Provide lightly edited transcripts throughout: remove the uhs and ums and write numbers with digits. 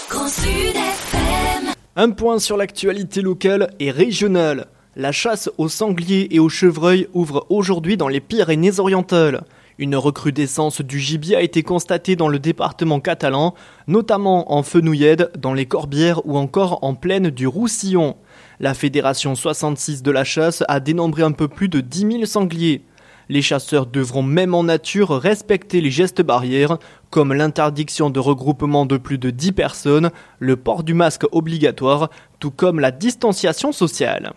Grand Sud FM. Un point sur l'actualité locale et régionale. La chasse aux sangliers et aux chevreuils ouvre aujourd'hui dans les Pyrénées-Orientales. Une recrudescence du gibier a été constatée dans le département catalan, notamment en Fenouillède, dans les Corbières ou encore en plaine du Roussillon. La Fédération 66 de la chasse a dénombré un peu plus de 10 000 sangliers. Les chasseurs devront même en nature respecter les gestes barrières, comme l'interdiction de regroupement de plus de 10 personnes, le port du masque obligatoire, tout comme la distanciation sociale.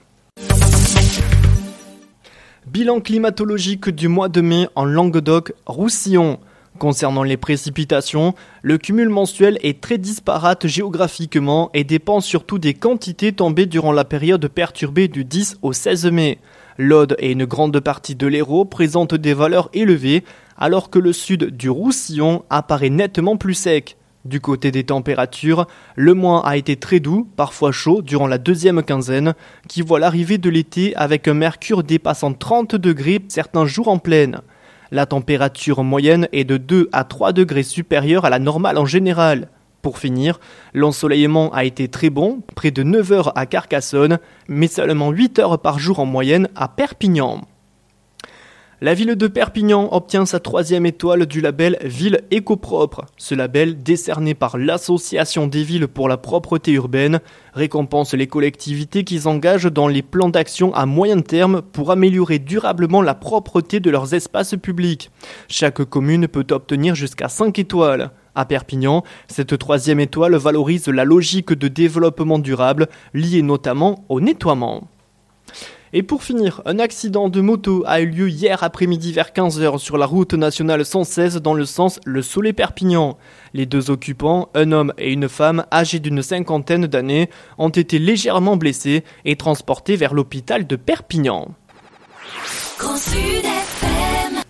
Bilan climatologique du mois de mai en Languedoc-Roussillon. Concernant les précipitations, le cumul mensuel est très disparate géographiquement et dépend surtout des quantités tombées durant la période perturbée du 10 au 16 mai. L'Aude et une grande partie de l'Hérault présentent des valeurs élevées, alors que le sud du Roussillon apparaît nettement plus sec. Du côté des températures, le mois a été très doux, parfois chaud, durant la deuxième quinzaine, qui voit l'arrivée de l'été avec un mercure dépassant 30 degrés certains jours en pleine. La température moyenne est de 2 à 3 degrés supérieure à la normale en général. Pour finir, l'ensoleillement a été très bon, près de 9 heures à Carcassonne, mais seulement 8 heures par jour en moyenne à Perpignan. La ville de Perpignan obtient sa 3e étoile du label Ville éco-propre. Ce label, décerné par l'Association des villes pour la propreté urbaine, récompense les collectivités qui s'engagent dans les plans d'action à moyen terme pour améliorer durablement la propreté de leurs espaces publics. Chaque commune peut obtenir jusqu'à 5 étoiles. À Perpignan, cette 3e étoile valorise la logique de développement durable liée notamment au nettoiement. Et pour finir, un accident de moto a eu lieu hier après-midi vers 15h sur la route nationale 116 dans le sens Le Soleil-Perpignan. Les deux occupants, un homme et une femme âgés d'une cinquantaine d'années, ont été légèrement blessés et transportés vers l'hôpital de Perpignan. Grand Sud FM.